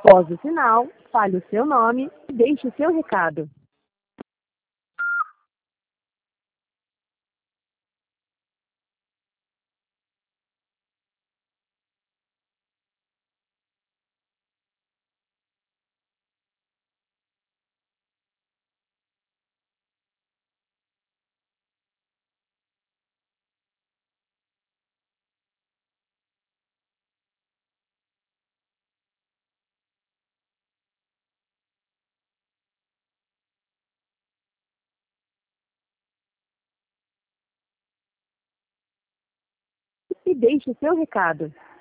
Após o sinal, fale o seu nome e deixe o seu recado. E deixe o seu recado.